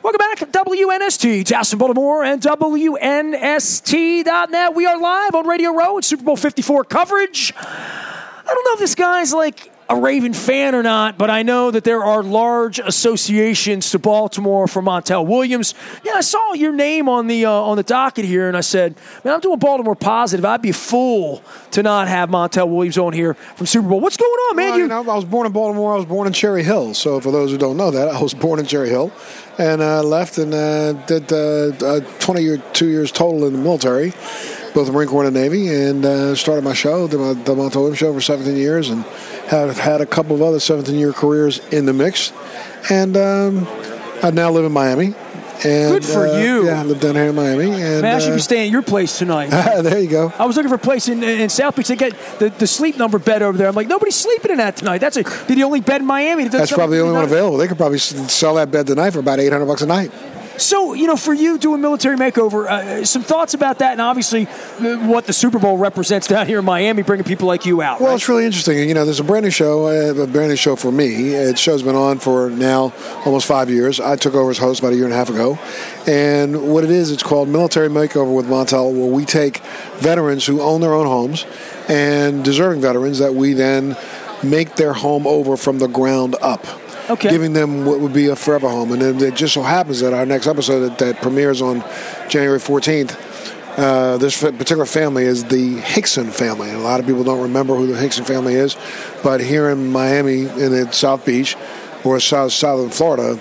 Welcome back to WNST, Towson, Baltimore, and WNST.net. We are live on Radio Row at Super Bowl 54 coverage. I don't know if this guy's like a Raven fan or not, but I know that there are large associations to Baltimore for Montel Williams. Yeah, I saw your name on the docket here, and I said, man, I'm doing Baltimore positive. I'd be a fool to not have Montel Williams on here from Super Bowl. What's going on, man? Well, I was born in Baltimore. I was born in Cherry Hill. So for those who don't know that, I was born in Cherry Hill and left and did 22 years total in the military, both the Marine Corps and the Navy, and started my show, the Montel Williams Show, for 17 years, and have had a couple of other 17-year careers in the mix. And I now live in Miami. And, good for you. Yeah, I live down here in Miami. And, man, I should be staying at your place tonight. There you go. I was looking for a place in South Beach. They get the sleep number bed over there. I'm like, nobody's sleeping in that tonight. They're the only bed in Miami. That's probably the only one available. They could probably sell that bed tonight for about $800 a night. So, for you doing Military Makeover, some thoughts about that, and obviously what the Super Bowl represents down here in Miami, bringing people like you out. Well, right? It's really interesting. There's a brand new show for me. The show's been on for now almost 5 years. I took over as host about a year and a half ago. And what it is, it's called Military Makeover with Montel, where we take veterans who own their own homes and deserving veterans that we then make their home over from the ground up. Okay. Giving them what would be a forever home. And then it just so happens that our next episode that premieres on January 14th, this particular family is the Hickson family. And a lot of people don't remember who the Hickson family is. But here in Miami, in South Beach, or southern Florida,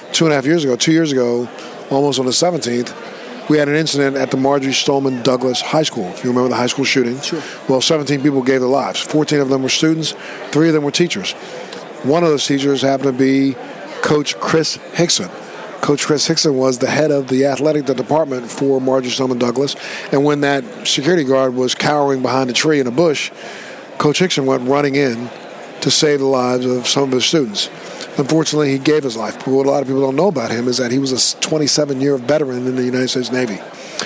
2 years ago, almost on the 17th, we had an incident at the Marjorie Stoneman Douglas High School. If you remember the high school shooting. Sure. Well, 17 people gave their lives. 14 of them were students. 3 of them were teachers. One of those teachers happened to be Coach Chris Hickson. Coach Chris Hickson was the head of the athletic department for Marjorie Stoneman Douglas. And when that security guard was cowering behind a tree in a bush, Coach Hickson went running in to save the lives of some of his students. Unfortunately, he gave his life. But what a lot of people don't know about him is that he was a 27-year veteran in the United States Navy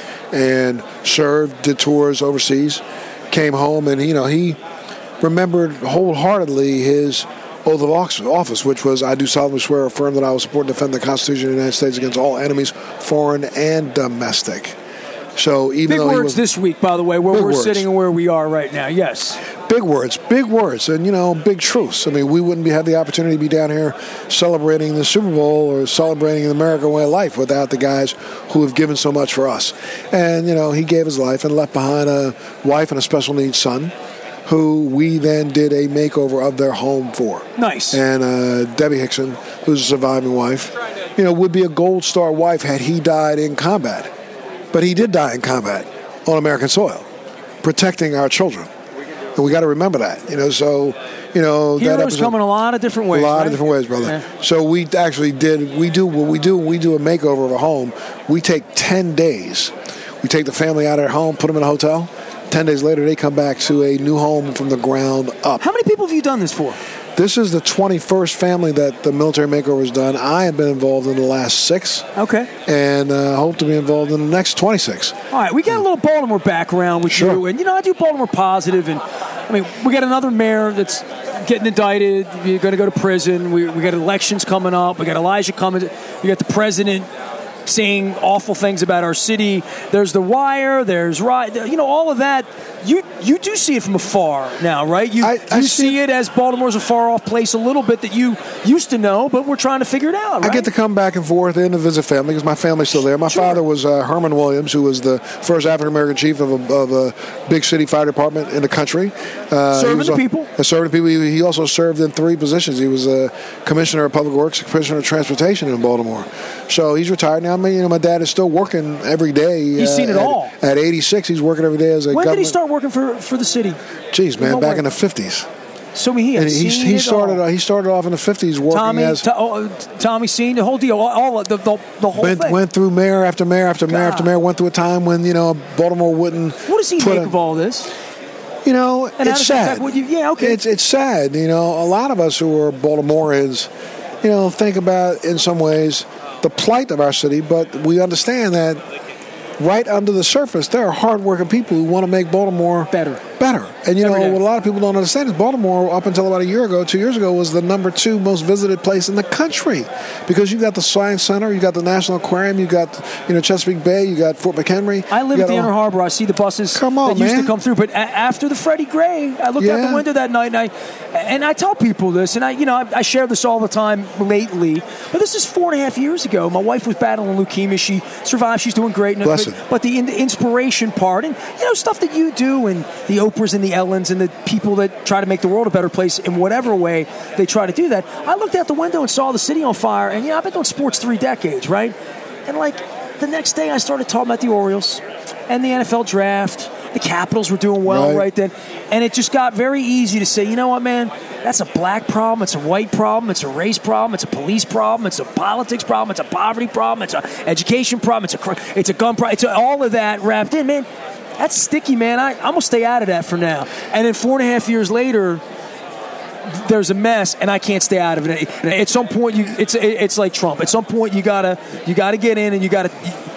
and served, did tours overseas, came home, and, he remembered wholeheartedly his oath of office, which was, I do solemnly swear or affirm that I will support and defend the Constitution of the United States against all enemies, foreign and domestic. So even big though words this week, by the way, where we're sitting and where we are right now. Yes. Big words, and, big truths. I mean, we wouldn't have the opportunity to be down here celebrating the Super Bowl or celebrating the American way of life without the guys who have given so much for us. And, he gave his life and left behind a wife and a special needs son, who we then did a makeover of their home for. Nice. And Debbie Hickson, who's a surviving wife, would be a gold star wife had he died in combat. But he did die in combat on American soil, protecting our children. And we got to remember that, Heroes that episode, come in a lot of different ways. of different ways, brother. Yeah. So we actually we do a makeover of a home. We take 10 days. We take the family out of their home, put them in a hotel. 10 days later, they come back to a new home from the ground up. How many people have you done this for? This is the 21st family that the Military Makeover has done. I have been involved in the last 6. Okay. And hope to be involved in the next 26. All right, we got a little Baltimore background with you. And, I do Baltimore positive. And, we got another mayor that's getting indicted. You're going to go to prison. We got elections coming up. We got Elijah coming. We got the president saying awful things about our city. There's The Wire. There's all of that. You do see it from afar now, right? You see it as Baltimore's a far off place a little bit that you used to know, but we're trying to figure it out. Right? I get to come back and forth and to visit family because my family's still there. My father was Herman Williams, who was the first African American chief of a big city fire department in the country. Serving the people. Serving the people. He also served in 3 positions. He was a commissioner of public works, commissioner of transportation in Baltimore. So he's retired now. My dad is still working every day. He's seen it all. At 86, he's working every day as a government. When did he start working for the city? Jeez, man, back in the 50s. So he started off in the 50s working Tommy Senior, the whole deal, the whole thing. Went through mayor after mayor after mayor after mayor. Went through a time when Baltimore wouldn't. What does he make of all this? It's sad. It's sad. A lot of us who are Baltimoreans, think about in some ways the plight of our city, but we understand that right under the surface there are hardworking people who want to make Baltimore better. better. And, you know, Every day. what a lot of people don't understand is Baltimore, up until about 2 years ago, was the number 2 most visited place in the country. Because you got the Science Center, you got the National Aquarium, you got, you know, Chesapeake Bay, you got Fort McHenry. I live at the Inner Harbor. I see the buses that used to come through. But after the Freddie Gray, I looked out the window that night, and I tell people this, and I share this all the time lately, but this is 4.5 years ago. My wife was battling leukemia. She survived. She's doing great. But the inspiration part, and, you know, stuff that you do, and the Oprahs and the Ellens and the people that try to make the world a better place in whatever way they try to do that. I looked out the window and saw the city on fire, and, you know, I've been doing sports 3 decades, right? And, like, the next day I started talking about the Orioles and the NFL draft. The Capitals were doing well right then. And it just got very easy to say, you know what, man, that's a black problem, it's a white problem, it's a race problem, it's a police problem, it's a politics problem, it's a poverty problem, it's an education problem, it's a gun problem, it's all of that wrapped in, man. That's sticky, man. I'm going to stay out of that for now. And then 4.5 years later, there's a mess, and I can't stay out of it. At some point, it's like Trump. At some point, you gotta get in, and you gotta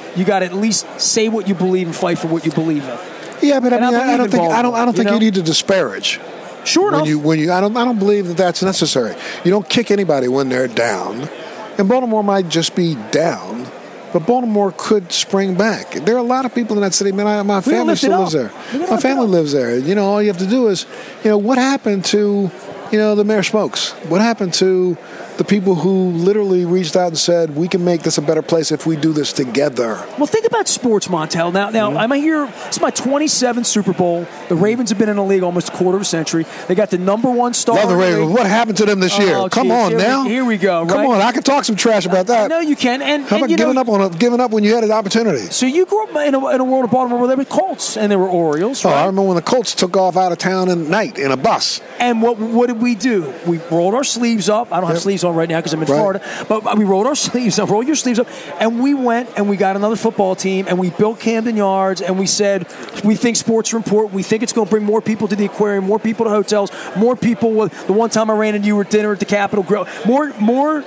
at least say what you believe and fight for what you believe in. Yeah, but I don't think you need to disparage. Sure enough. I don't believe that that's necessary. You don't kick anybody when they're down, and Baltimore might just be down. But Baltimore could spring back. There are a lot of people in that city. Man, my family still lives there. My family lives there. You know, all you have to do is, you know, what happened to, you know, the Mayor Smokes? What happened to the people who literally reached out and said, we can make this a better place if we do this together? Well, think about sports, Montel. Now, I'm here. It's my 27th Super Bowl. The Ravens have been in the league almost a quarter of a century. They got the number 1 star. Love the Ravens. What happened to them this year? Oh, Come on now. Here we go. Come on. I can talk some trash about that. I know you can. And how about giving up when you had an opportunity? So you grew up in a world of Baltimore where there were Colts and there were Orioles. Right? I remember when the Colts took off out of town at night in a bus. And what did we do? We rolled our sleeves up. I don't have sleeves on right now because I'm in Florida. But we rolled our sleeves up, roll your sleeves up, and we went and we got another football team, and we built Camden Yards, and we said, we think sports are important. We think it's going to bring more people to the aquarium, more people to hotels, more people. The one time I ran into you at dinner at the Capitol Grill, more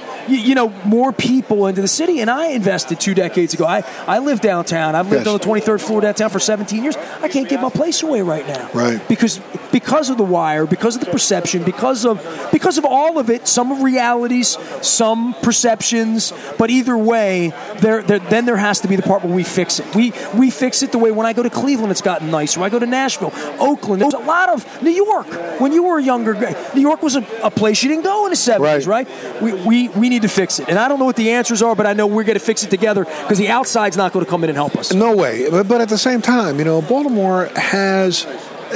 people into the city. And I invested 2 decades ago. I live downtown. I've lived on the 23rd floor downtown for 17 years. I can't give my place away right now. Right. Because of the wire, because of the perception, because of all of it, some realities, some perceptions, but either way, then there has to be the part where we fix it. We fix it the way when I go to Cleveland, it's gotten nicer. When I go to Nashville, Oakland, there's a lot of New York. When you were a younger guy, New York was a place you didn't go in the 70s, right? We need to fix it. And I don't know what the answers are, but I know we're going to fix it together because the outside's not going to come in and help us. No way. But at the same time, you know, Baltimore has,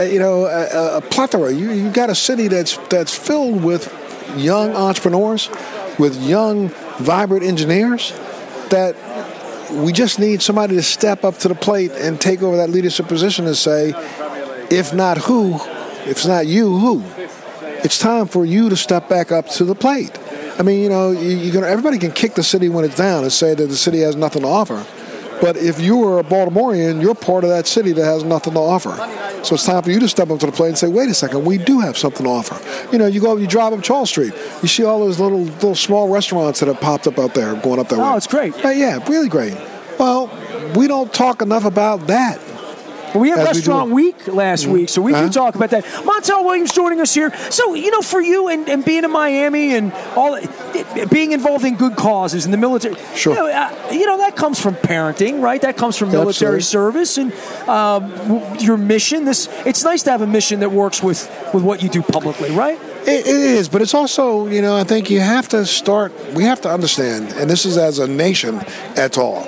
a plethora. You got a city that's filled with young entrepreneurs, with young, vibrant engineers, that we just need somebody to step up to the plate and take over that leadership position and say, if not who, if it's not you, who? It's time for you to step back up to the plate. I mean, you know, everybody can kick the city when it's down and say that the city has nothing to offer. But if you are a Baltimorean, you're part of that city that has nothing to offer. So it's time for you to step up to the plate and say, wait a second, we do have something to offer. You know, you drive up Charles Street, you see all those little small restaurants that have popped up out there, going up that way. Oh, it's great. Yeah, really great. Well, we don't talk enough about that. Well, we had Restaurant Week last week, so we can talk about that. Montel Williams joining us here. So, you know, for you and being in Miami and all, being involved in good causes in the military, sure. You know that comes from parenting, right? That comes from military service and your mission. It's nice to have a mission that works with what you do publicly, right? It is, but it's also, you know, I think we have to understand, and this is as a nation at all,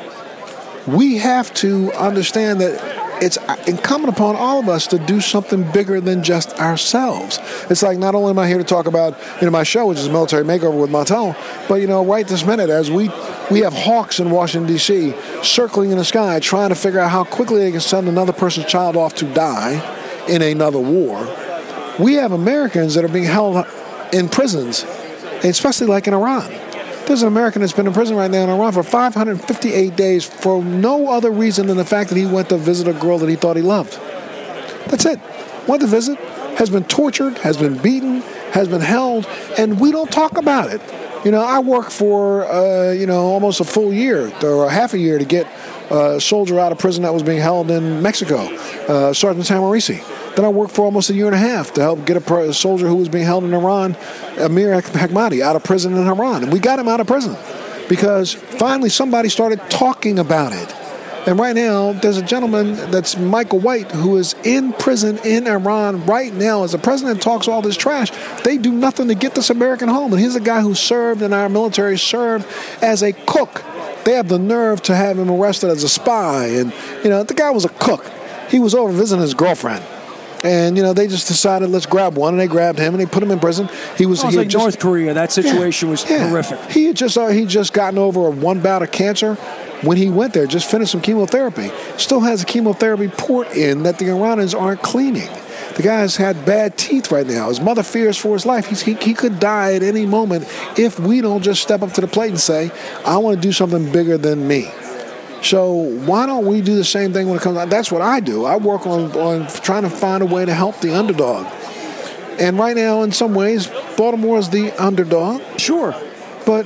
we have to understand that it's incumbent upon all of us to do something bigger than just ourselves. It's like, not only am I here to talk about, you know, my show, which is Military Makeover with Montel, but, you know, right this minute, as we have hawks in Washington, D.C., circling in the sky, trying to figure out how quickly they can send another person's child off to die in another war. We have Americans that are being held in prisons, especially like in Iran. There's an American that's been in prison right now in Iran for 558 days for no other reason than the fact that he went to visit a girl that he thought he loved. That's it. Went to visit, has been tortured, has been beaten, has been held, and we don't talk about it. You know, I worked for, almost a full year or half a year to get a soldier out of prison that was being held in Mexico, Sergeant Tamarisi. Then I worked for almost a year and a half to help get a soldier who was being held in Iran, Amir Hekmati, out of prison in Iran. And we got him out of prison because finally somebody started talking about it. And right now, there's a gentleman that's Michael White who is in prison in Iran right now. As the president talks all this trash, they do nothing to get this American home. And he's a guy who served in our military, served as a cook. They have the nerve to have him arrested as a spy. And, the guy was a cook. He was over visiting his girlfriend. And, they just decided, let's grab one. And they grabbed him and they put him in prison. He was like North Korea. That situation was horrific. He had just gotten over one bout of cancer. When he went there, just finished some chemotherapy. Still has a chemotherapy port in that the Iranians aren't cleaning. The guy's had bad teeth right now. His mother fears for his life. He could die at any moment if we don't just step up to the plate and say, I want to do something bigger than me. So why don't we do the same thing when it comes to, that's what I do. I work on trying to find a way to help the underdog. And right now, in some ways, Baltimore is the underdog. Sure. But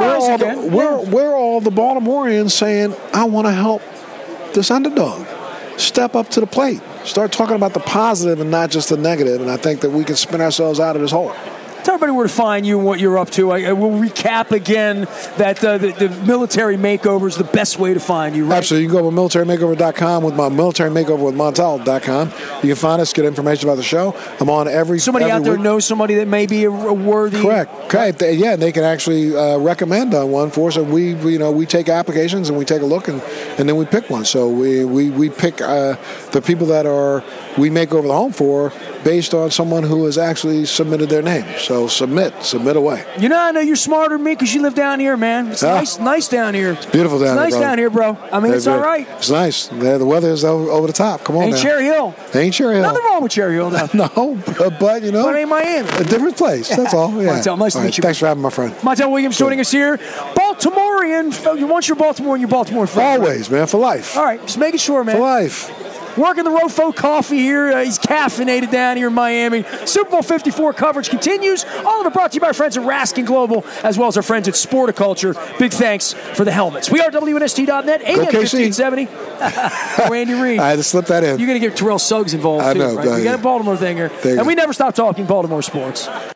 we're all the Baltimoreans saying, I want to help this underdog. Step up to the plate. Start talking about the positive and not just the negative. And I think that we can spin ourselves out of this hole. Tell everybody where to find you and what you're up to. I will recap again that the military makeover is the best way to find you, right? Absolutely. You can go to militarymakeover.com with my military makeover with Montel.com. You can find us, get information about the show. I'm on every Somebody out there week. Knows somebody that may be a worthy. Correct. Okay. They can actually recommend on one for us. And we take applications and we take a look and then we pick one. So we pick the people that we make over the home for based on someone who has actually submitted their name. So submit away. I know you're smarter than me because you live down here, man. It's nice down here. It's beautiful down here. It's nice down here, bro. I mean, it's all right. It's nice. The weather is over the top. Come on, Ain't Cherry Hill. Ain't Cherry Hill. Nothing wrong with Cherry Hill now. No, but But ain't Miami. A different place. That's all. Yeah. Montel, nice to meet you. Thanks for having my friend. Montel Williams joining us here. Baltimorean. Once you're Baltimore, you're Baltimore friend. Always, man, for life. All right, just making sure, man. For life. Working the Rofo coffee here. He's caffeinated down here in Miami. Super Bowl 54 coverage continues. All of it brought to you by our friends at Raskin Global, as well as our friends at Sporticulture. Big thanks for the helmets. We are WNST.net, AM 1570. Randy Reed. I had to slip that in. You're going to get Terrell Suggs involved, too, right? We got a Baltimore thing here. And we never stop talking Baltimore sports.